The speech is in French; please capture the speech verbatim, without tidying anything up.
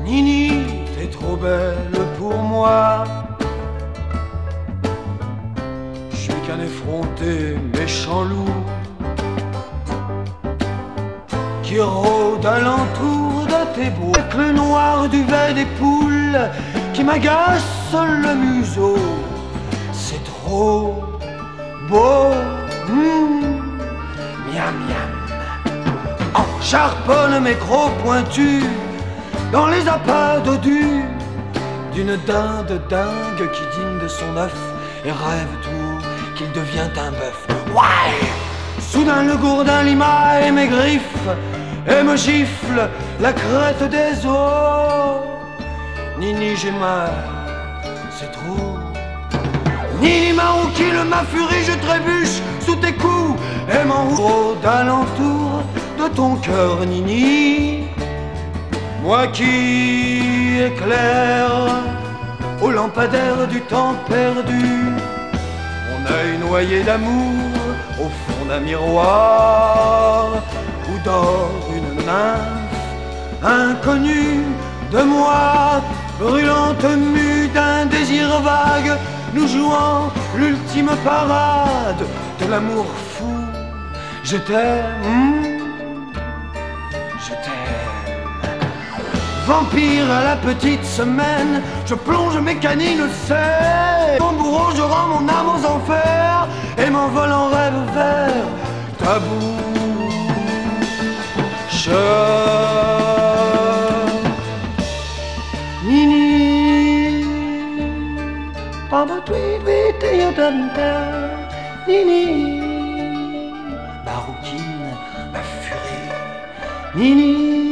Nini, t'es trop belle pour moi. Je suis qu'un effronté méchant loup qui rôde alentour de tes beaux. Avec le noir duvet des poules qui m'agace le museau. C'est trop beau. Mmh. Miam miam. En charponne mes gros pointus dans les appâts dodus d'une dinde dingue qui dîne de son œuf et rêve tout qu'il devient un bœuf. Ouais. Soudain le gourdin limaille mes griffes et me gifle la crête des os. Nini, j'ai mal, c'est trop. Nini, ma ronquille, ma furie, je trébuche sous tes coups et m'enroule d'alentour de ton cœur, Nini. Moi qui éclaire au lampadaire du temps perdu mon œil noyé d'amour au fond d'un miroir où dort une nymphe inconnue de moi, brûlante mue d'un désir vague, nous jouant l'ultime parade de l'amour fou. Je t'aime, je t'aime. Vampire à la petite semaine, je plonge mes canines, c'est mon bourreau, je rends mon âme aux enfers et m'envole en rêve vers ta bouche. Nini, papa tweet tweet Nini, ma rouquine, ma furie. Nini.